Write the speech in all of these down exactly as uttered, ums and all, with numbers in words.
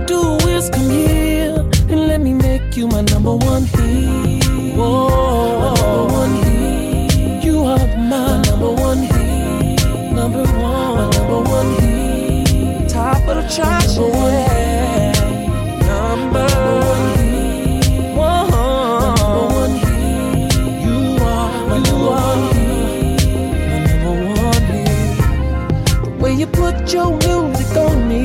do is come here and let me make you my number one hit. Whoa, my number one hit. You are my, my number one hit. Number one, my number one hit. Top of the chart, number one hit. Number one hit. Whoa, number one hit. You are my number one hit. My number one hit. The way you put your music on me,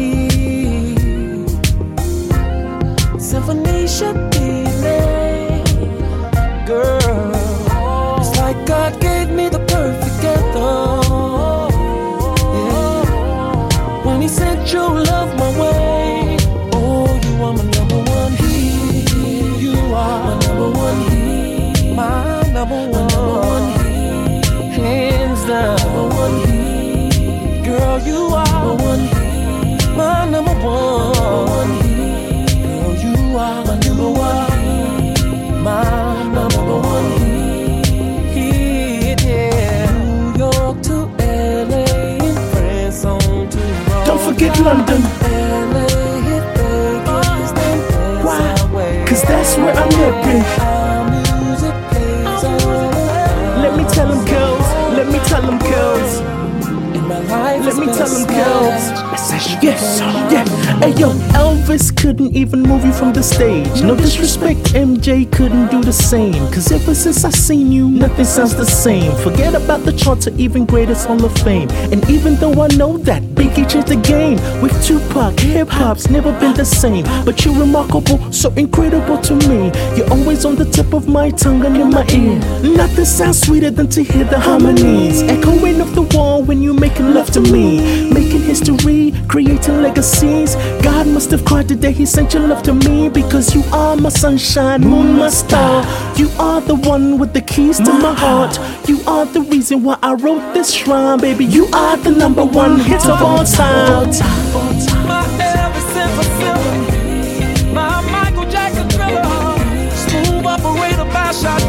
symphony should be made, girl. It's like God gave me the perfect anthem. Yeah. When He sent your love my way. Oh, you are my number one hit. You are my number one hit. My number one, my number one hit. Hands down, number one hit. Girl, you are number one hit. My number one, number one hit. Girl, you are my number one hit. My number one hit, yeah. New York to L A and France on to Rome. Don't forget London. L A, hit Vegas, then Why? away. Cause that's where I'm living. Our music plays all around. Let me tell them girls, let me tell them girls. In my life, Let me it's tell been them a girls. smash. I said yes, yeah. Hey yo, Elvis couldn't even move you from the stage. No disrespect, M J couldn't do the same. Cause ever since I seen you, nothing sounds the same. Forget about the charts or even greatest Hall of Fame. And even though I know that Biggie changed the game, with Tupac, hip hop's never been the same. But you're remarkable, so incredible to me. You're always on the tip of my tongue and in my ear. Nothing sounds sweeter than to hear the harmonies echoing off the wall when you're making love to me. Making history, creating legacies. God must have cried the day He sent your love to me. Because you are my sunshine, moon, my star. You are the one with the keys to my heart. You are the reason why I wrote this rhyme, baby. You are the number one hit of all time. My Elvis is a villain. My Michael Jackson thriller. Smooth operator by shot